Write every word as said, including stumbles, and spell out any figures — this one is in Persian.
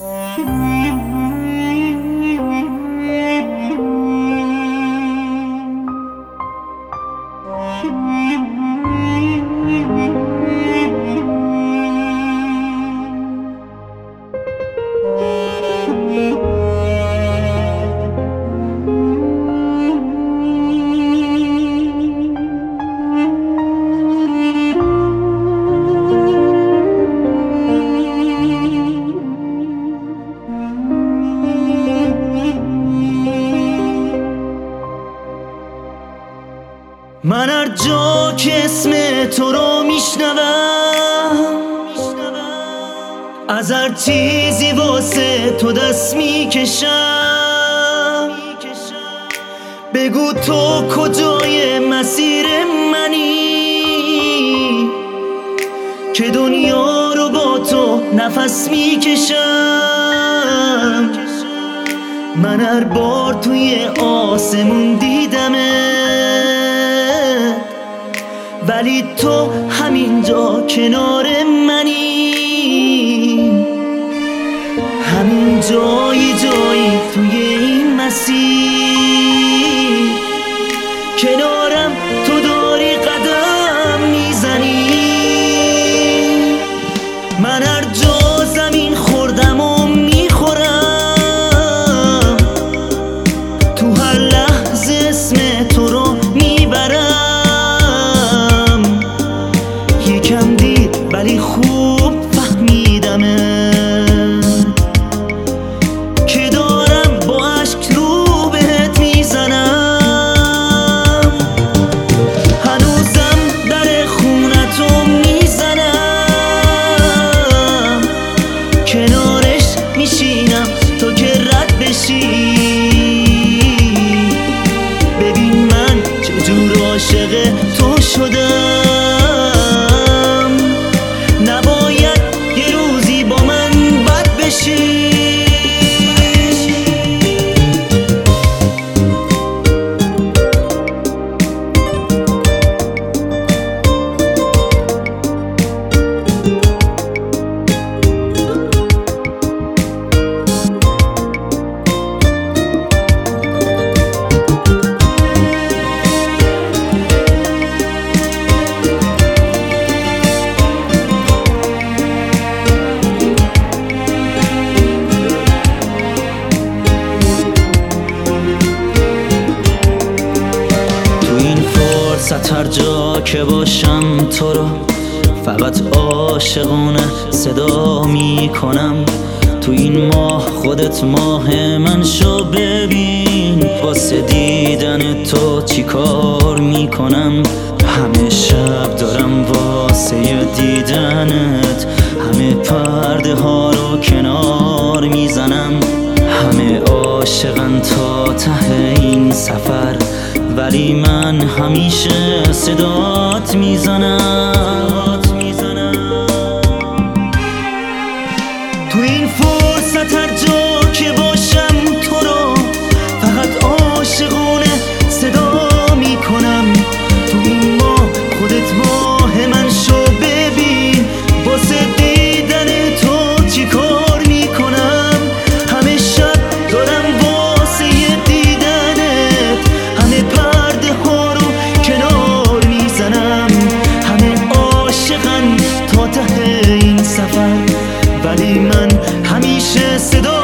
من هر جا که اسم تو رو میشنوم از هر چیزی واسه تو دست میکشم. بگو تو کجای مسیر منی که دنیا رو با تو نفس میکشم. من هر بار توی آسمون دیدمه ولی تو همینجا کنار منی. همین جایی جایی توی این مسیر کنارم تو داری قدم میزنی. من هر جا زمین خوردم و میخورم تو هر لحظه اسم تو رو میبرم. یکم دیر ولی خوب فهمیدمه که دارم با عشق رو بهت میزنم. هنوزم در خونتو میزنم کنارش میشینم تو که رد بشی. ببین من چجور عاشق تو شدم. نباید یه روزی با من بد بشی. هر جا که باشم تو رو فقط عاشقانه صدا میکنم. تو این ماه خودت ماه من شو. ببین واسه دیدن تو چی کار میکنم. همه شب دارم واسه دیدنت همه پرده ها رو کنار میزنم. همه عاشقن تا ته این سفر ولی من همیشه صدات میزنم. تو این فرصت هر جا که باشم تو رو فقط عاشقانه صدا میکنم. تو این ماه خودت ماه من شو. ببین واسه دیدن تو چی کار میکنم. همه شب دارم واسه دیدنت همه پرده ها رو کنار میزنم. همه عاشقن تا ته این سفر ولی من همیشه صدا